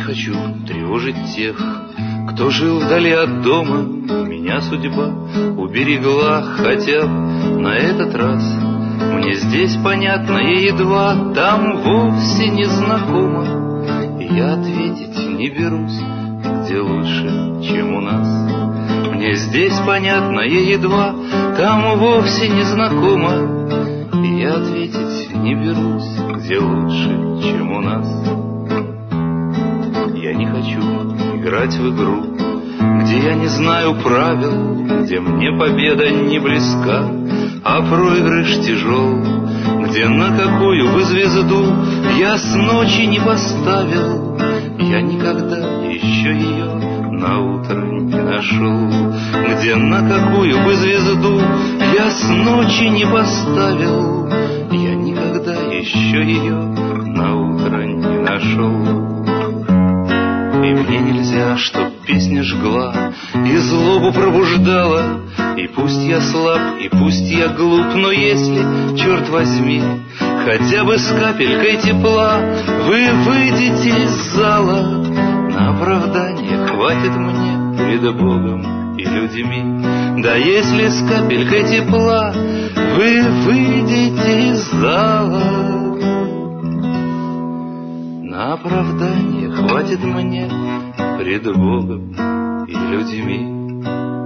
хочу тревожить тех, кто жил вдали от дома. Меня судьба уберегла, хотя на этот раз мне здесь понятно и едва, там вовсе не знакомо. И я ответить не берусь, где лучше, чем у нас. Мне здесь понятно и едва, там вовсе не знакомо. И я ответить не берусь, где лучше, чем у нас. Я не хочу играть в игру, где я не знаю правил, где мне победа не близка, а проигрыш тяжел, где на какую бы звезду я с ночи не поставил. Я никогда еще ее на утро не нашел, где на какую бы звезду я с ночи не поставил. Я никогда еще ее на утро не нашел. И мне нельзя, чтоб песня жгла и злобу пробуждала. И пусть я слаб, и пусть я глуп, но если, черт возьми, хотя бы с капелькой тепла вы выйдете из зала, на оправдание хватит мне перед Богом и людьми. Да если с капелькой тепла вы выйдете из зала, на оправдание хватит мне пред Богом и людьми.